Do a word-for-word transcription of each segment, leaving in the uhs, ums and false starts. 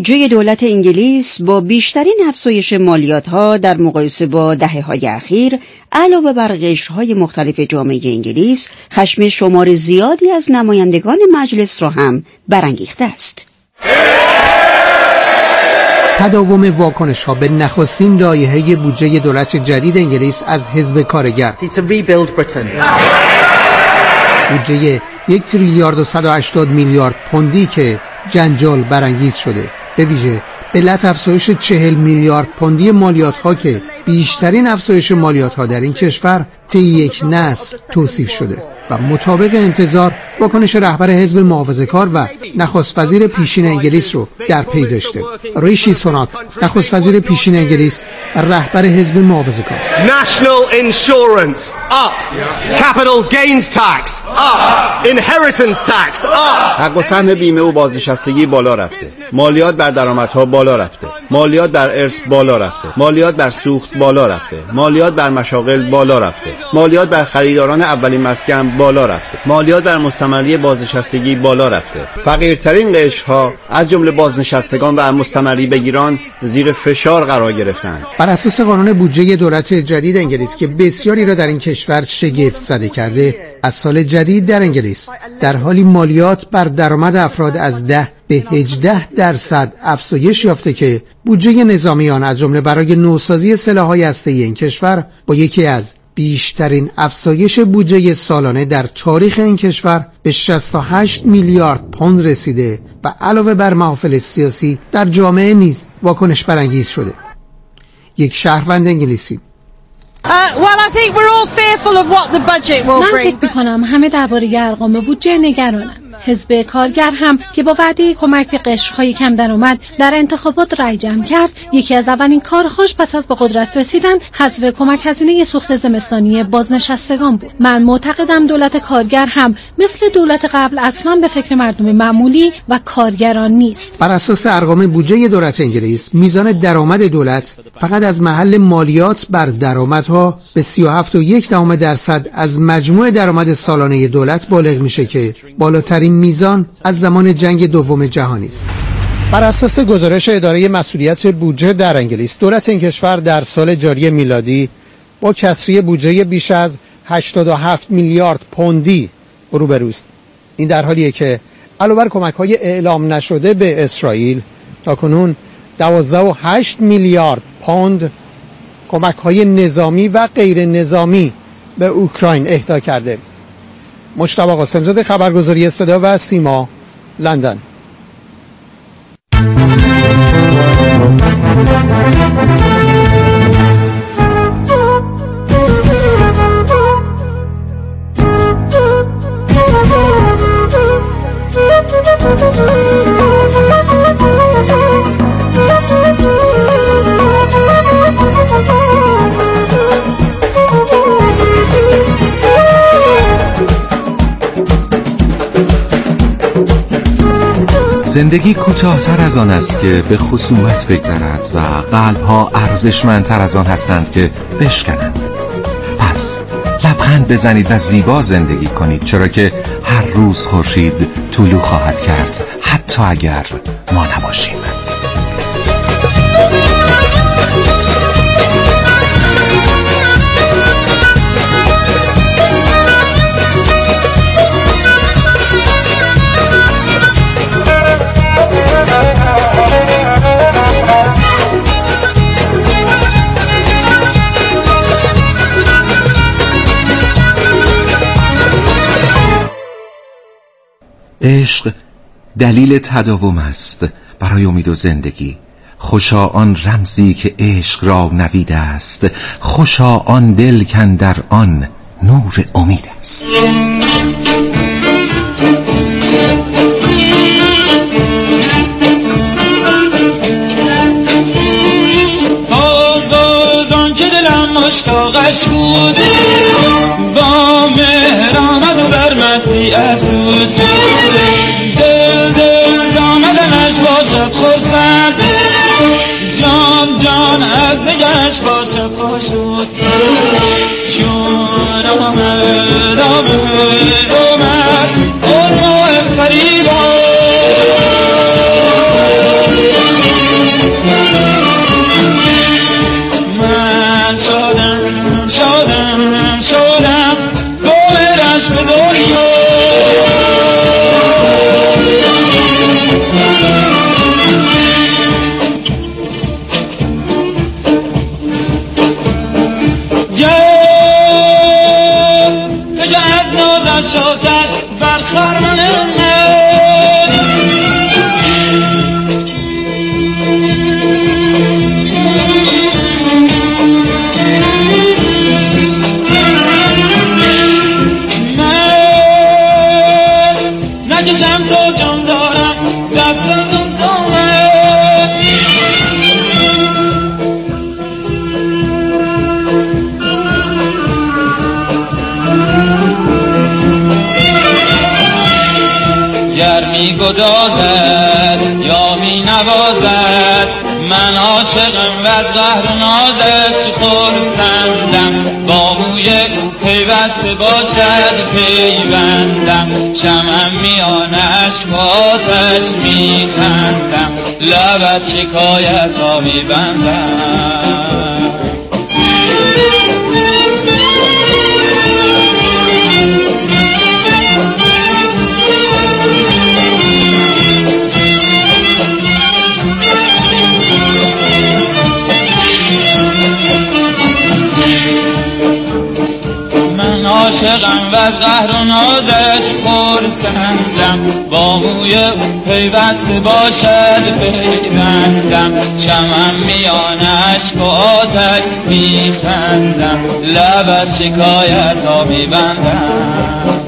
بودجه دولت انگلیس با بیشترین افزایش مالیات‌ها در مقایسه با دهه‌های اخیر علاوه بر قشرهای مختلف جامعه انگلیس خشم شمار زیادی از نمایندگان مجلس را هم برانگیخته است. تداوم واکنش‌ها به نخستین لایحه بودجه دولت جدید انگلیس از حزب کارگر. بودجه یک تریلیارد و صد و هشتاد میلیارد پوندی که جنجال برانگیز شده، به ویژه به علت افزایش چهل میلیارد پوندی مالیات‌ها که بیشترین افزایش مالیات‌ها در این کشور طی یک نسل توصیف شده و مطابق انتظار واکنش رهبر حزب محافظه‌کار و نخست وزیر پیشین انگلیس رو در پی داشته. ریشی سوناک، نخست وزیر پیشین انگلیس و رهبر حزب محافظه‌کار. National insurance up. Capital gains tax up. Inheritance tax up. حق و سهم بیمه و بازنشستگی بالا رفته. مالیات بر درآمدها بالا رفته. مالیات بر ارث بالا رفته. مالیات بر سوخت بالا رفته. مالیات بر مشاغل بالا رفته. مالیات بر خریداران اولین مسکن بالا رفته. مالیات بر مستمری بازنشستگی بالا رفته. فقیرترین قشرها از جمله بازنشستگان و مستمری بگیران زیر فشار قرار گرفتند. بر اساس قانون بودجه دولت جدید انگلیس که بسیاری را در این کشور شگفت زده کرده، از سال جدید در انگلیس در حالی مالیات بر درآمد افراد از ده به هجده درصد افزایش یافته که بودجه نظامیان از جمله برای نوسازی سلاح‌های هسته‌ای این کشور با یکی از بیشترین افزایش بودجه سالانه در تاریخ این کشور به شصت و هشت میلیارد پوند رسیده و علاوه بر محافل سیاسی در جامعه نیز واکنش برانگیز شده. یک شهروند انگلیسی: Uh, well, I think we're all fearful of what the budget will bring. من فکر می‌کنم همه درباره ارقام بودجه نگرانن. حزب کارگر هم که با وعده کمک به قشرهای کم درآمد در انتخابات رأی جمع کرد، یکی از اولین کارهاش پس از به قدرت رسیدن حذف کمک هزینه سوخت زمستانی بازنشستگان بود. من معتقدم دولت کارگر هم مثل دولت قبل اصلا به فکر مردم معمولی و کارگران نیست. بر اساس ارقام بودجه دولت انگلیس، میزان درآمد دولت فقط از محل مالیات بر درآمدها به سی و هفت و یک دهم درصد از مجموع درآمد سالانه دولت بالغ میشه که بالاترین میزان از زمان جنگ دوم جهانی است. بر اساس گزارش اداره مسئولیت بودجه در انگلیس، دولت این کشور در سال جاری میلادی با کسری بودجه بیش از هشتاد و هفت میلیارد پوندی روبروست. این در حالیه که علاوه بر کمک‌های اعلام نشده به اسرائیل، تاکنون دوازده و هشت میلیارد پوند کمک‌های نظامی و غیر نظامی به اوکراین اهدا کرده. مجتبی قاسم‌زاده، خبرگزاری صدا و سیما، لندن. زندگی کوتاه‌تر از آن است که به خصومت بگذرد و قلب‌ها ارزشمندتر از آن هستند که بشکنند. پس لبخند بزنید و زیبا زندگی کنید، چرا که هر روز خورشید طلوع خواهد کرد، حتی اگر ما نباشیم. عشق دلیل تداوم است برای امید و زندگی. خوشا آن رمزی که عشق را نویده است، خوشا آن دل کاندر آن نور امید است. باز باز آن که دلم مشتاقش بود، با مهر آمد و بر مستی افزود. دل دل زامدنش باشد خرسند، جان جان از نگهش باشد خوشود. چون آمد آمد آمد اون ماه فریبا، شاتش بر خرمن من. نکشم تا جان دارم دست اون دامه. گر می گدازد یا می نوازد من عاشقم و از قهر نازش خرسندم. با موی او پیوسته باشد پیوندم. شمعم میان اشکاتش می خندم. لب از شکایت ها می بندم. عاشقم و از قهر و نازش خرسندم. با موی او پیوسته باشد پیوندم. شمعم میان اشک و آتش میخندم. لب از شکایت ها میبندم.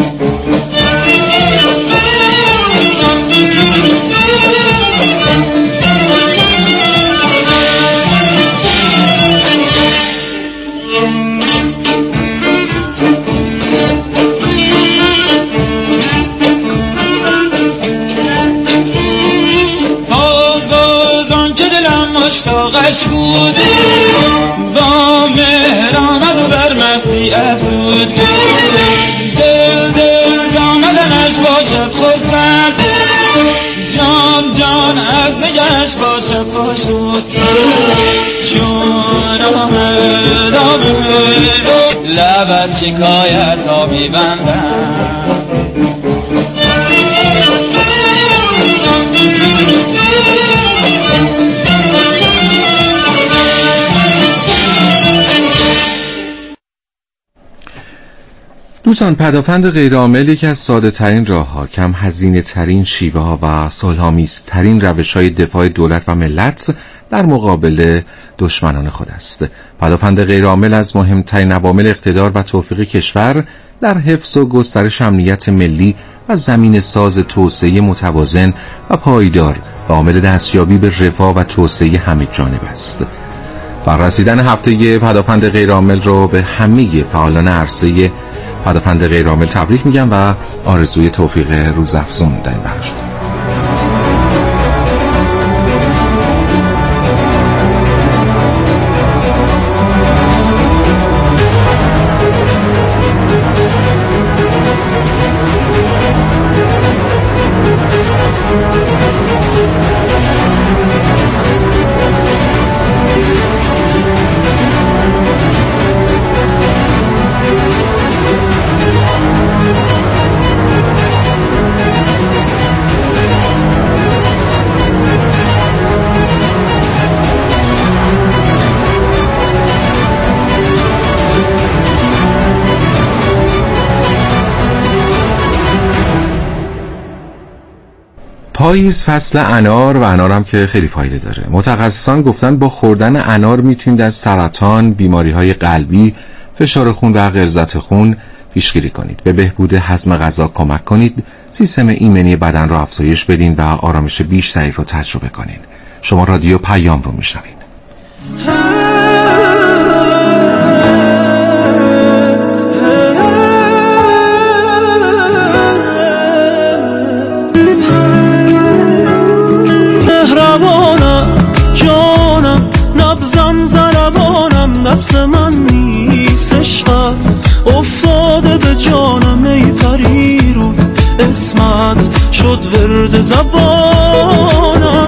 مشتاقش بود با مهر آمد و بر مستی افزود. دل دل زامدنش باشد خرسند. جان جان از نگهش باشد خوشنود. چون آمد آمد لب از شکایت ها میبندم. دوستان، پدافند غیرعامل یکی از ساده ترین راه ها، کم هزینه ترین شیوه ها و صلح‌آمیز ترین روش های دفاع دولت و ملت در مقابل دشمنان خود است. پدافند غیرعامل از مهمترین عوامل اقتدار و توفیق کشور در حفظ و گسترش امنیت ملی و زمین ساز توسعه متوازن و پایدار و عامل دستیابی به رفاه و توسعه همه جانب است. بررسیدن هفته پدافند غیرعامل رو به همه فعالان عرصه پدافند غیرعامل تبریک میگم و آرزوی توفیق روزافزون در این برش دارم. پاییز فصل انار و انار هم که خیلی فایده داره. متخصصان گفتن با خوردن انار میتونید از سرطان، بیماری‌های قلبی، فشار خون و غلظت خون پیشگیری کنید. به بهبود هضم غذا کمک کنید، سیستم ایمنی بدن را افزایش بدین و آرامش بیشتری رو تجربه کنید. شما رادیو پیام رو میشنوید. دست من نیست عشقت افتاده به جانم ای پریرون اسمت شد ورد زبانم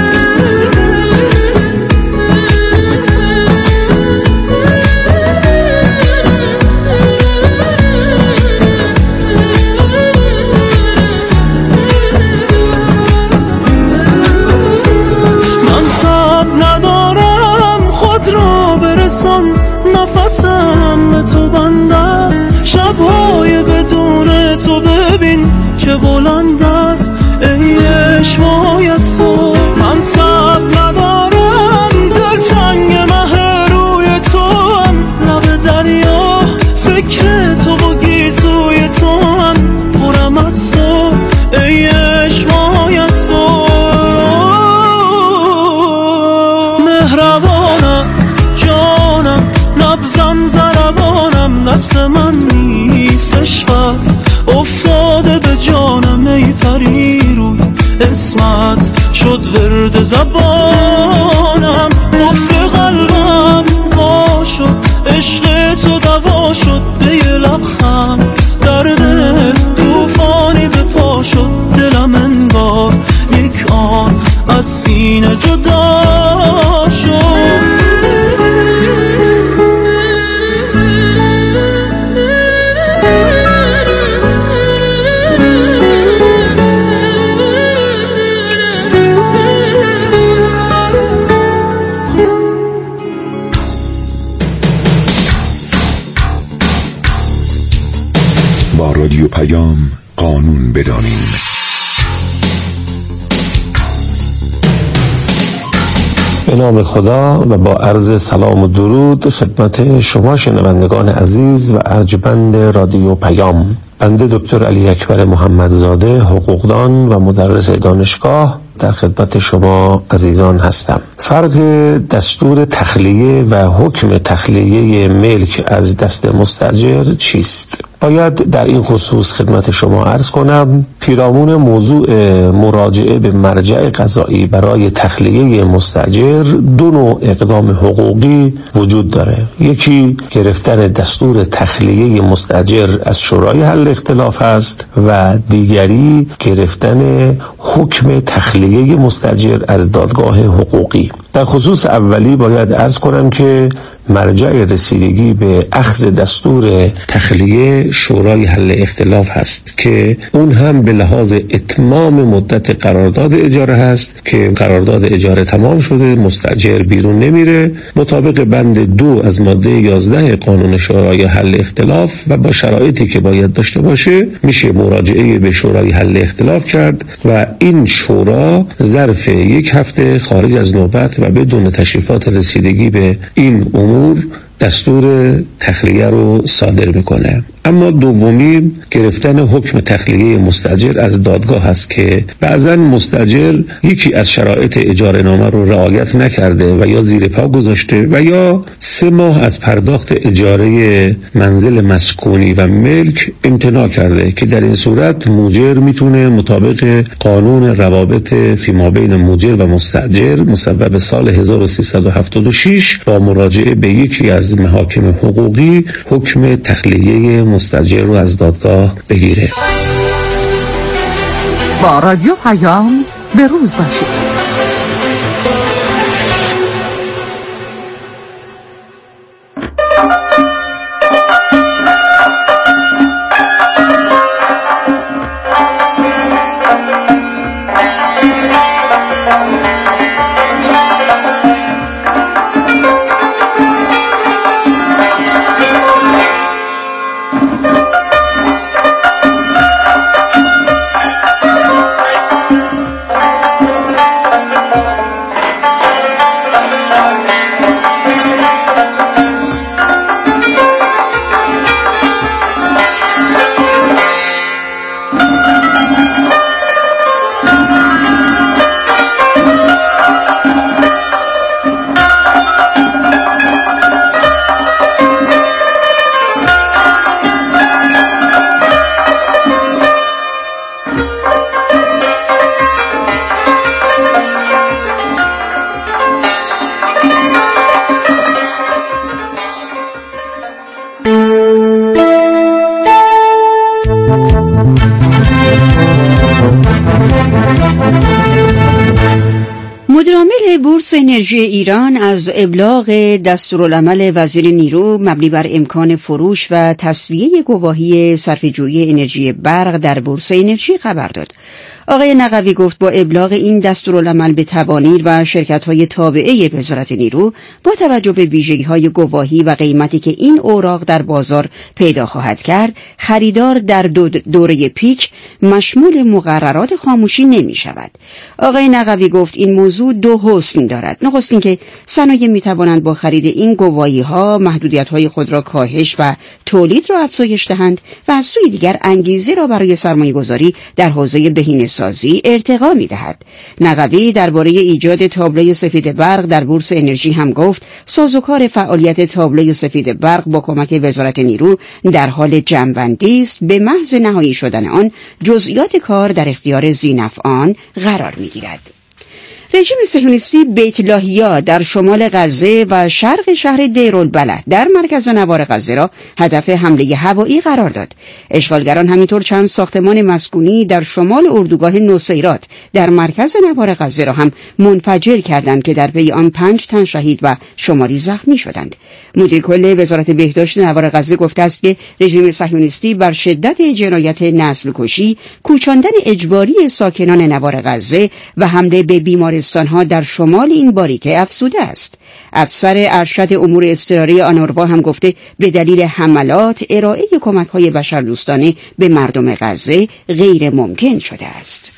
من صبر ندارم خود را برسان نفسم به تو بند است شبهای بدون تو ببین چه بلند است ای اشمای صبح. من صبر ندارم دل تنگ مه روی تو هم، لب دریا فکر تو و گیسوی تو هم، پرم از صبح ای اشمای صبح. مهربانم جانم نبزم زربانم، دست من نیست عشقت افتاده به جانم ای پری روی اسمت شد ورد زبانم. قفل قلبم وا شد عشق تو دوا شد به یه لبخند در دل توفانی به پا شد. دلم انگار یک آن از سینه جدا شد. رادیو پیام قانون بدانیم. به نام خدا و با عرض سلام و درود خدمت شما شنوندگان عزیز و ارجمند رادیو پیام. بنده دکتر علی اکبر محمدزاده، حقوقدان و مدرس دانشگاه، در خدمت شما عزیزان هستم. فرق دستور تخلیه و حکم تخلیه ملک از دست مستاجر چیست؟ باید در این خصوص خدمت شما عرض کنم پیرامون موضوع مراجعه به مرجع قضایی برای تخلیه مستاجر دو نوع اقدام حقوقی وجود داره. یکی گرفتن دستور تخلیه مستاجر از شورای حل اختلاف است و دیگری گرفتن حکم تخلیه مستاجر از دادگاه حقوقی. در خصوص اولی باید عرض کنم که مرجع رسیدگی به اخذ دستور تخلیه شورای حل اختلاف هست که اون هم به لحاظ اتمام مدت قرارداد اجاره هست که قرارداد اجاره تمام شده، مستاجر بیرون نمیره، مطابق بند دو از ماده یازده قانون شورای حل اختلاف و با شرایطی که باید داشته باشه میشه مراجعه به شورای حل اختلاف کرد و این شورا ظرف یک هفته خارج از نوبت و بدون تشریفات رسیدگی به این امور دستور تخلیه رو صادر میکنه. اما دومی گرفتن حکم تخلیه مستاجر از دادگاه است که بعضا مستاجر یکی از شرایط اجاره نامه رو رعایت نکرده و یا زیر پا گذاشته و یا سه ماه از پرداخت اجاره منزل مسکونی و ملک امتناع کرده که در این صورت موجر میتونه مطابق قانون روابط فیما بین موجر و مستاجر مصوب سال هزار و سیصد و هفتاد و شش با مراجعه به یکی از محاکم حقوقی حکم تخلیه مستاجر رو از دادگاه بگیره. با رادیو پیام به روز باشید. مدیرعامل بورس انرژی ایران از ابلاغ دستورالعمل وزیر نیرو مبنی بر امکان فروش و تسویه گواهی صرفه‌جویی انرژی برق در بورس انرژی خبر داد. آقای نقوی گفت با ابلاغ این دستورالعمل به توانیر و شرکت‌های تابعه وزارت نیرو با توجه به ویژگی‌های گواهی و قیمتی که این اوراق در بازار پیدا خواهد کرد، خریدار در دو دوره پیک مشمول مقررات خاموشی نمی‌شود. آقای نقوی گفت این موضوع دو حسن دارد. نخست اینکه صنایع می‌توانند با خرید این گواهی‌ها محدودیت‌های خود را کاهش و تولید را افزایش دهند و از سوی دیگر انگیزه را برای سرمایه‌گذاری در حوزه بهینه‌سازی ارتقا می‌دهد. نقوی درباره ایجاد تابلوی سفید برق در بورس انرژی هم گفت سازوکار فعالیت تابلوی سفید برق با کمک وزارت نیرو در حال جمع‌بندی است. به محض نهایی شدن آن جزئیات کار در اختیار ذی‌نفعان قرار می‌گیرد. رژیم صهیونیستی بیت لاهیا در شمال غزه و شرق شهر دیرالبلح در مرکز نوار غزه را هدف حمله هوایی قرار داد. اشغالگران همینطور چند ساختمان مسکونی در شمال اردوگاه نصیرات در مرکز نوار غزه را هم منفجر کردند که در پی آن پنج تن شهید و شماری زخمی شدند. مدیر کل وزارت بهداشت نوار غزه گفته است که رژیم صهیونیستی بر شدت جنایت نسل کشی، کوچاندن اجباری ساکنان نوار غزه و حمله به بیمارستانها در شمال این باریکه افزوده است. افسر ارشد امور اضطراری آنروا هم گفته به دلیل حملات ارائه کمک‌های بشردوستانه به مردم غزه غیر ممکن شده است.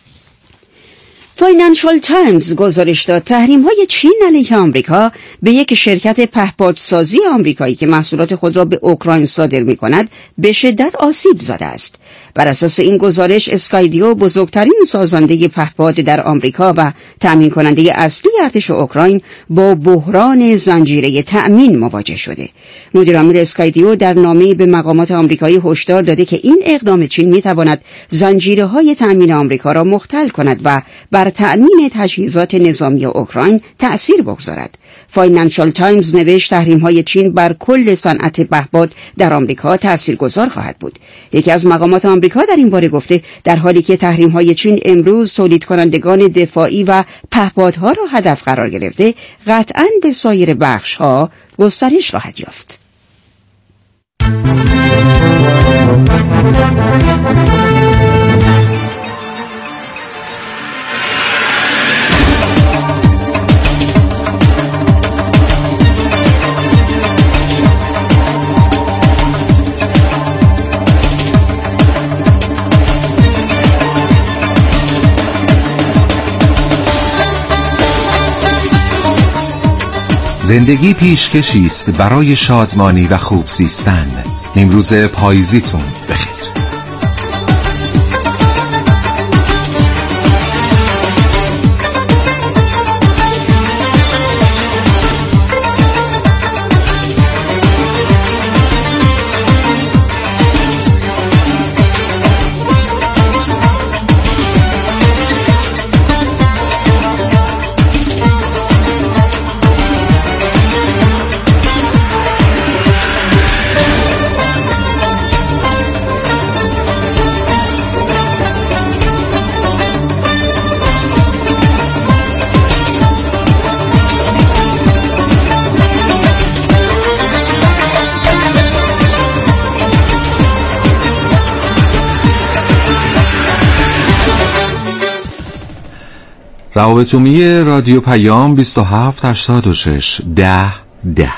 فاینانشال تایمز گزارش داد تحریم‌های چین علیه آمریکا به یک شرکت پهپادسازی آمریکایی که محصولات خود را به اوکراین صادر می‌کند به شدت آسیب زده است. بر اساس این گزارش اسکایدیو بزرگترین سازنده پهپاد در آمریکا و تأمین کننده اصلی ارتش اوکراین با بحران زنجیره تأمین مواجه شده. مدیرعامل اسکایدیو در نامه‌ای به مقامات آمریکایی هشدار داده که این اقدام چین می‌تواند زنجیره‌های تأمین آمریکا را مختل کند و بر تأمین تجهیزات نظامی اوکراین تأثیر بگذارد. فاینانشال تایمز نوشت تحریم‌های چین بر کل صنعت پهپاد در آمریکا تأثیرگذار خواهد بود. یکی از مقامات آمریکا در این باره گفته در حالی که تحریم‌های چین امروز تولید کنندگان دفاعی و پهپادها را هدف قرار گرفته، قطعاً به سایر بخش‌ها گسترش خواهد یافت. زندگی پیشکشی است برای شادمانی و خوب زیستن. امروز پاییزیتون بخیر. روابط عمومی رادیو پیام بیست و هفت هشتاد و شش ده ده.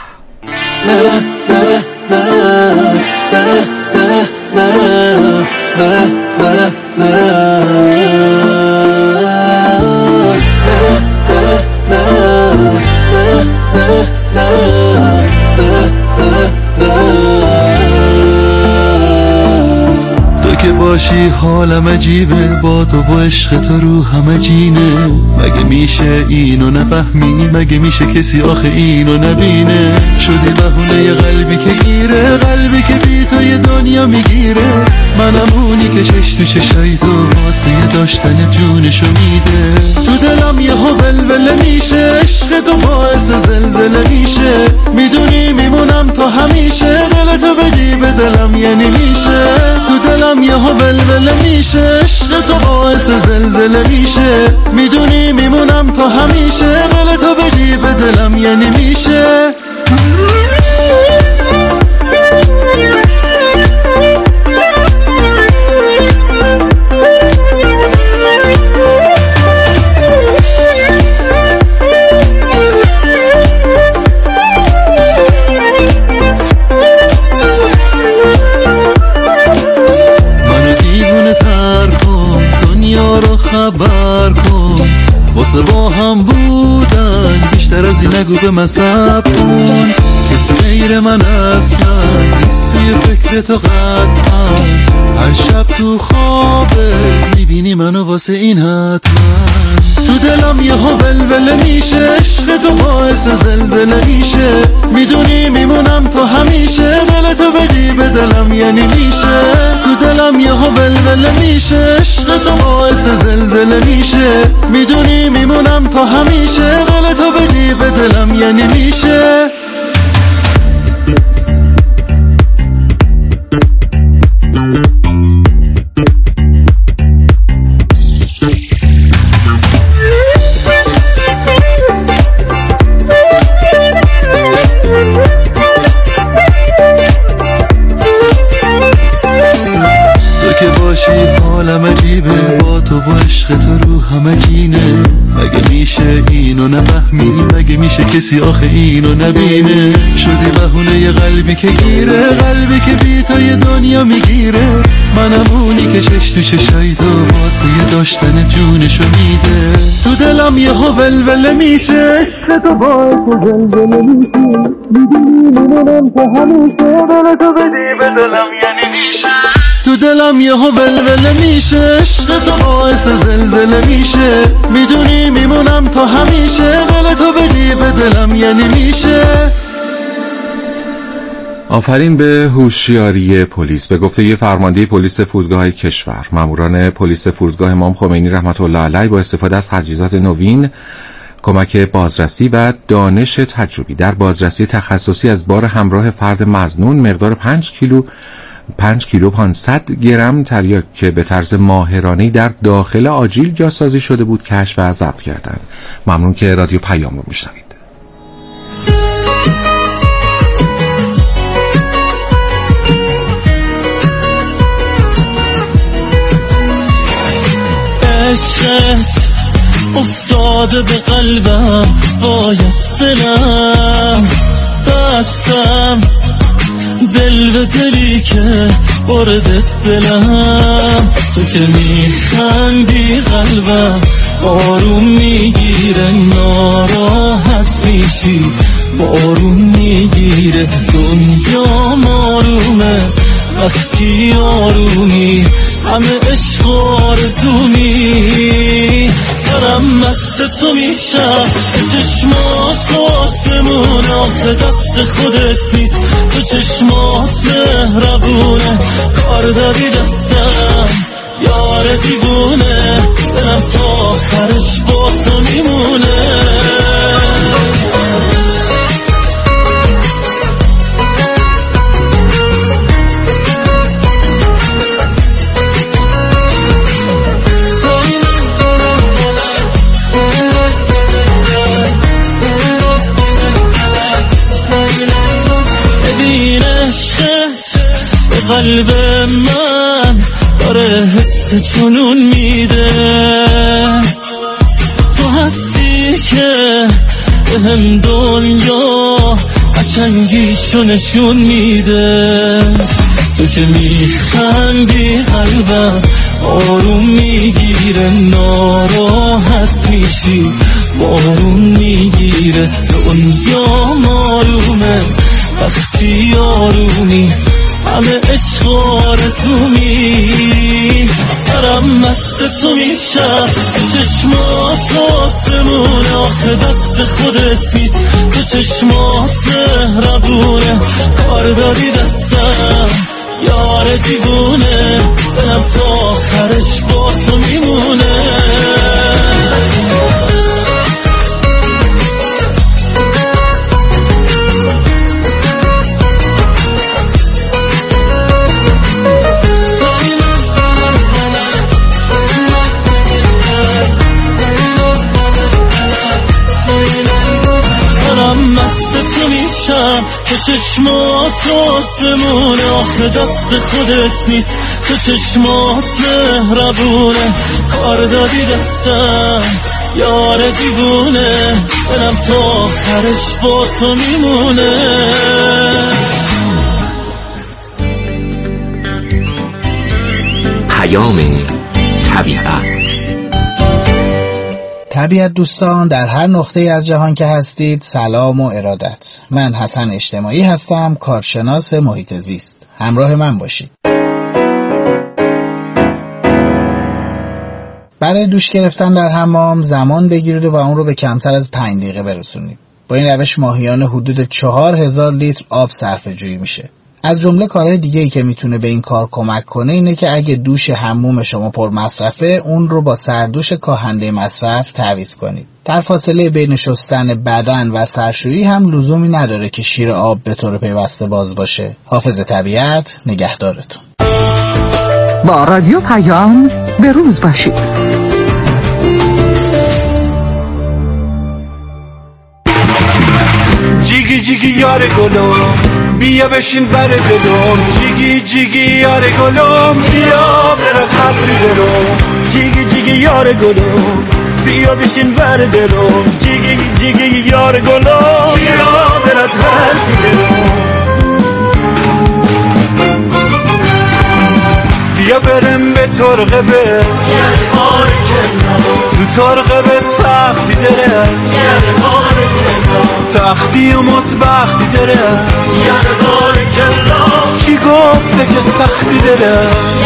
باشی حالم عجیبه، با تو و عشق تو رو همه جینه. مگه میشه اینو نفهمی؟ مگه میشه کسی آخه اینو نبینه؟ شدی بهونه قلبی که گیره، قلبی که بی تو یه دنیا میگیره. منم اونی که چش تو چشای تو واسه داشتن جونشو میده. تو دلم یه ها ولوله میشه، عشق تو باعث زلزله میشه. میدونی میمونم تا همیشه، دلتو بدی به دلم یعنی میشه. تو دلم یه ها ولوله میشه، عشق تو باعث زلزله میشه. میدونی میمونم تا همیشه، دلتو بدی به دلم یعنی میشه. خبر کن واسه با هم بودن، بیشتر از این نگو به من صبر کن. کسی غیر من اصلا نیست توی فکر تو قطعا. هر شب تو خوابه میبینی منو واسه این حتما. تو دلم یه ها ولوله میشه، عشق تو باعث زلزله میشه. میدونی میمونم تا همیشه، دلتو بدی به دلم یعنی میشه. تو دلم یه ها ولوله میشه، عشق تو باعث زلزله میشه. میدونی میمونم تا همیشه، دلتو بدی به دلم یعنی میشه. حالم عجیبه با تو و عشق تو رو همه جینه. مگه میشه اینو نفهمی؟ مگه میشه کسی آخه اینو نبینه؟ شدی بهونه یه قلبی که گیره، قلبی که بی تو یه دنیا میگیره. منم اونی که چش تو چشای تو واسه یه داشتن جونشو میده. تو دلم یه ها ولوله میشه، عشق تو باعث زلزله میشه. میدونی میمونم تا همیشه، دلتو بدی به دلم یعنی میشه. تو دلم یه ها ولوله میشه، عشق تو باعث زلزله میشه. میدونی میمونم تا همیشه، دلتو بدی به دلم یعنی میشه. آفرین به هوشیاری پلیس. به گفته یه فرمانده پلیس فرودگاه کشور، ماموران پلیس فرودگاه امام خمینی رحمت الله علیه با استفاده از تجهیزات نوین، کمک بازرسی و دانش تجربی در بازرسی تخصصی از بار همراه فرد مظنون مقدار پنج کیلو پنج کیلو پانصد گرم تریاک که به طرز ماهرانه‌ای در داخل آجیل جاسازی شده بود کشف و ضبط کردند. ممنون که رادیو پیام رو میشنوید. عشقت افتاده به قلبم، بایستنم بستم دل به دلی که بردت دلم. تو که میخندی قلبم آروم میگیره، ناراحت میشی بارون میگیره. دنیا آرومه وقتی آرومی، همه عشق آرزومی. دارم مست تو میشم، چشمات آسمون آخه دست خودت نیست. تو چشمات مهربونه، کار داری دستم یار دیوونه. دلم تا آخرش با تو میمونه. قلب من داره حس جنون میده. تو هستی که به هم دنیا قشنگیشو نشون میده. تو که میخندی قلبم آروم میگیره، ناراحت میشی بارون میگیره. دنیا آرومه وقتی آرومی، همه عشق آرزومی. دارم مست تو میشم، چشمات آسمون آخه دست خودت نیست. تو چشمات مهربونه، کار داری دستم یار دیوونه. دلم تا آخرش با تو میمونه. تو چشمات آسمونه، آخه دست خودت نیست، تو چشمات مهربونه، کار دادی دستم یار دیوونه، دلم تا آخرش با تو میمونه. پیام طبیعت. طبیعت دوستان، در هر نقطه از جهان که هستید سلام و ارادت. من حسن اجتماعی هستم، کارشناس محیط زیست. همراه من باشید. برای دوش گرفتن در حمام زمان بگیرید و اون رو به کمتر از پنج دقیقه برسونید. با این روش ماهیانه حدود چهار هزار لیتر آب صرفه جویی میشه. از جمله کارهای دیگه‌ای که میتونه به این کار کمک کنه اینه که اگه دوش حموم شما پر مصرفه، اون رو با سردوش کاهنده مصرف تعویض کنید. در فاصله بین شستن بدن و سرشویی هم لزومی نداره که شیر آب به طور پیوسته باز باشه. حافظ طبیعت نگهدارتون. با رادیو پیام به روز باشید. جیگی جیگی یار گلو بیا بشین ور دلم، جیگی جیگی یار گلم بیا برات حرفی دلم، جیگی جیگی یار گلم بیا بشین ور دلم، جیگی جیگی یار گلم بیا برات حرفی دلم. بیا برم به ترقه به تو ترقه به تختی داره، تختی و مطبختی داره، کی گفته که سختی داره،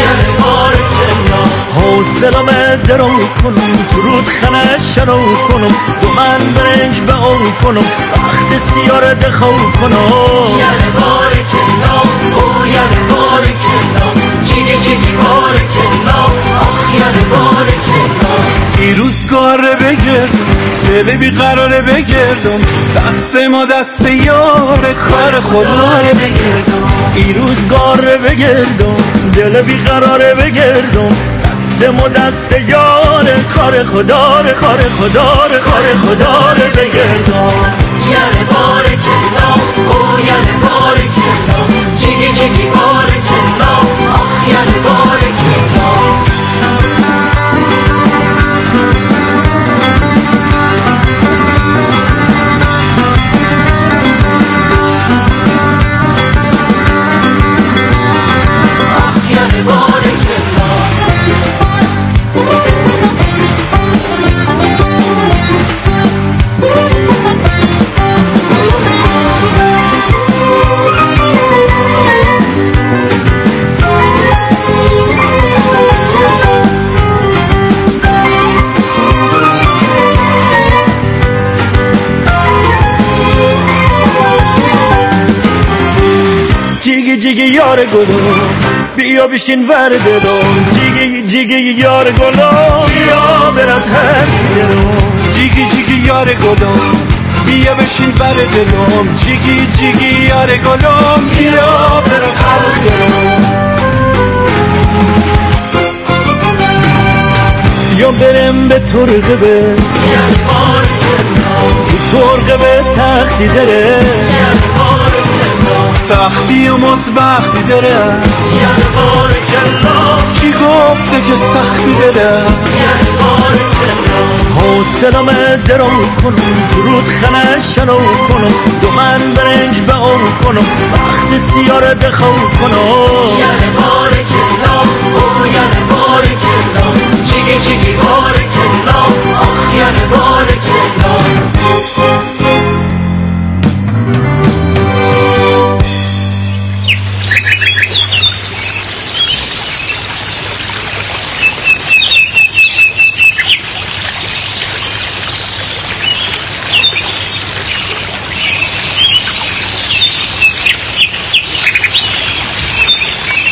حوصلم درو کنم تو رود خنه شنو کنم، دو من برنج به او کنم وقت سیاره دخو کنم. یاره باره کلا او یاره باره کلا چیگه چیگی باره کلا آخ یاره باره کلا. این روزگاره بگردم دل بیقراره بگردم، دست ما دست یاره کار خداره بگردم. این روزگاره بگردم دل بیقراره بگردم، دست ما دست یاره کار خداره کار خداره کار خداره بگردم. یاره باره کلا او یاره باره کلا چیگی چیگی باره کلا آخ یاره باره کلا. جیگی یار گلو بیا بشین ور دلم، جیگی جیگی یار گلو بیا برات حرفی دلم، جیگی جیگی یار گلو بیا بشین ور دلم، جیگی جیگی یار گلو بیا برات حرفی دلم. یا برم به ترقه به تو ترقه به تختی داره، تختی و مطبختی داره، کی گفته که سختی داره، حوصلم درو کنم تو رود خنه شنو کنم، دو من برنج به او کنم وقت سیاره دخو کنم.